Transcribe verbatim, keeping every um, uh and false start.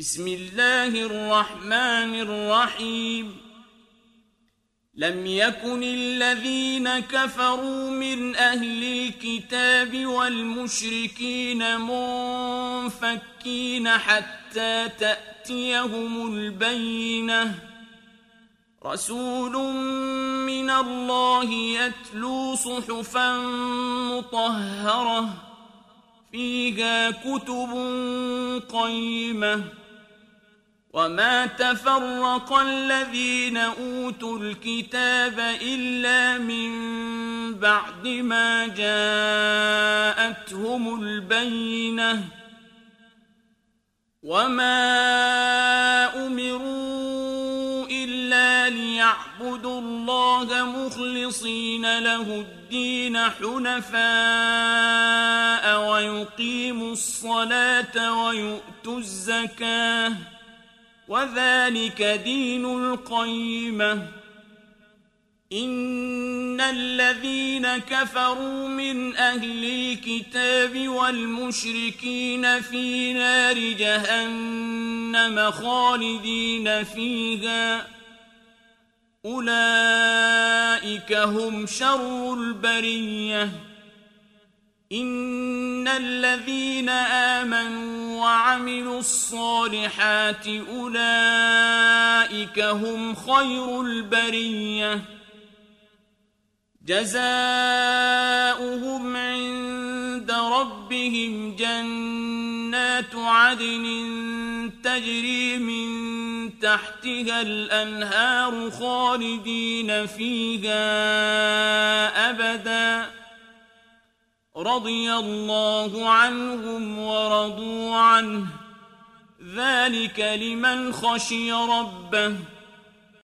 بسم الله الرحمن الرحيم لم يكن الذين كفروا من أهل الكتاب والمشركين منفكين حتى تأتيهم البينة رسول من الله يتلو صحفا مطهرة فيها كتب قيمة وما تفرق الذين أوتوا الكتاب إلا من بعد ما جاءتهم البينة وما أمروا إلا ليعبدوا الله مخلصين له الدين حنفاء ويقيموا الصلاة ويؤتوا الزكاة وذلك دين القيمة إن الذين كفروا من أهل الكتاب والمشركين في نار جهنم خالدين فيها أولئك هم شر البرية إن الذين آمنوا وعملوا الصالحات أولئك هم خير البرية جزاؤهم عند ربهم جنات عدن تجري من تحتها الأنهار خالدين فيها أبداً رضي الله عنهم ورضوا عنه ذلك لمن خشي ربه